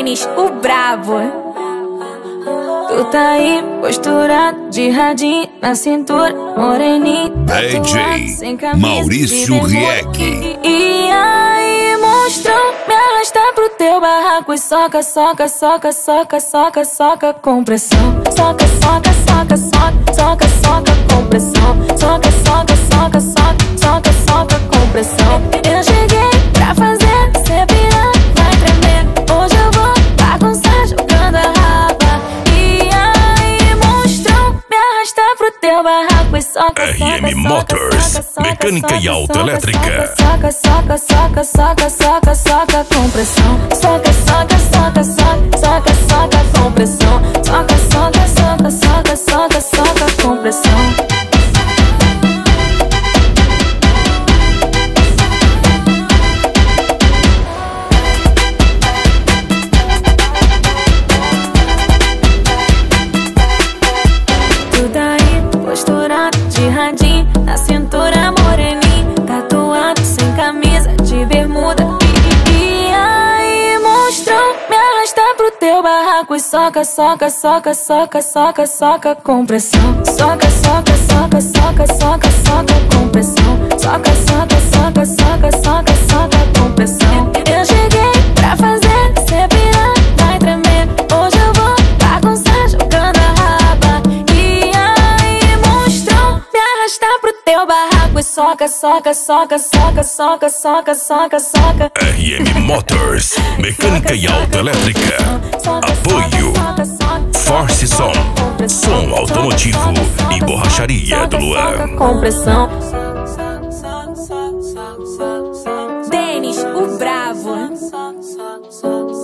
Denis, o brabo. Tu tá aí, posturado, de radinho na cintura, moreninho, DJ sem camisa, Maurício Rieck. E aí, monstrão, me arrasta pro teu barraco e soca, soca, soca, soca, soca, soca com pressão. Soca, soca, soca, soca, soca, soca com pressão. Soca, soca, soca, soca, soca, soca com pressão. Eu cheguei pra fazer cê pirar, vai tremer. Hoje eu vou bagunçar jogando a raba. E aí, monstrão, me arrasta pro teu barraco e soca, RM Motors, mecânica e autoelétrica. Soca, soca, soca, soca, soca, soca com pressão. Soca, soca, soca, soca, soca, soca com pressão. Soca, soca, soca, soca, soca, soca com pressão. De radinho, na cintura moreninho, tatuado, sem camisa, de bermuda. E aí, monstrão, me arrasta pro teu barraco e soca, soca, soca, soca, soca, soca com pressão. Soca, soca, soca, soca, soca, soca com pressão. Soca, soca, soca, soca, soca, soca com pressão. Eu cheguei pra fazer cê pirar, vai tremer. Hoje eu vou bagunçar jogando a raba. E aí, monstrão, me arrasta pro teu barraco e soca, soca, soca, soca, soca, soca, soca, soca. RM Motors, mecânica e autoelétrica. Apoio Force Som, som automotivo e borracharia do Luan. Compressão. Denis, o bravo.